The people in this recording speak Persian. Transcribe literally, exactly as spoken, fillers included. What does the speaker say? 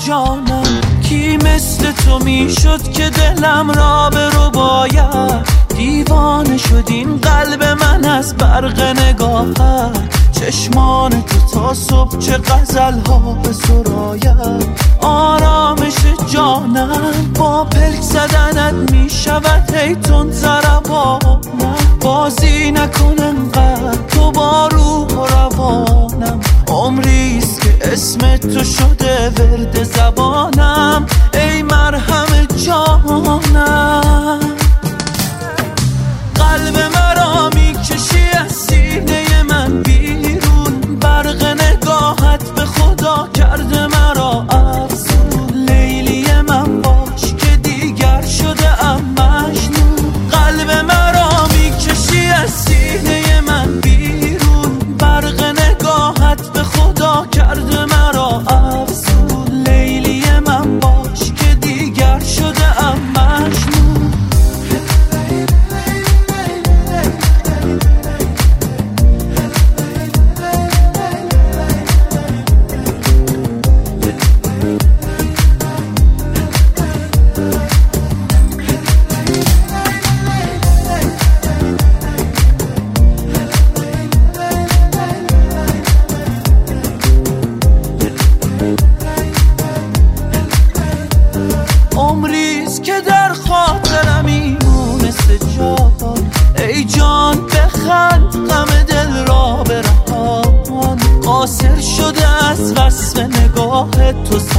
جانم، کی مثل تو میشد که دلم را به رو باید. دیوانه شد این قلب من از برق نگاهت، چشمان تو تا صبح چه غزل ها به سراید. آرامش جانم با پلک زدنت میشود هی تون ضربانم. بازی نکن انقدر تو با روح و روانم، عمریست که اسم تو شده ورد زبانم. ای مرهم جانم، قلب مرا میکشی از سینه من بیرون، برق نگاهت به خدا کرده مرا افسون. لیلی من باش که دیگر شده ام مجنون، قلب مرا میکشی از سینه من بیرون، برق نگاهت به خدا کرده مرا افسون. لیلی من باش که دیگر شده ام مجنون. عمریست که در خاطرم میمونست جان. ای جان بخند غم دل را برهان، قاصر شده از وصف نگاه تو.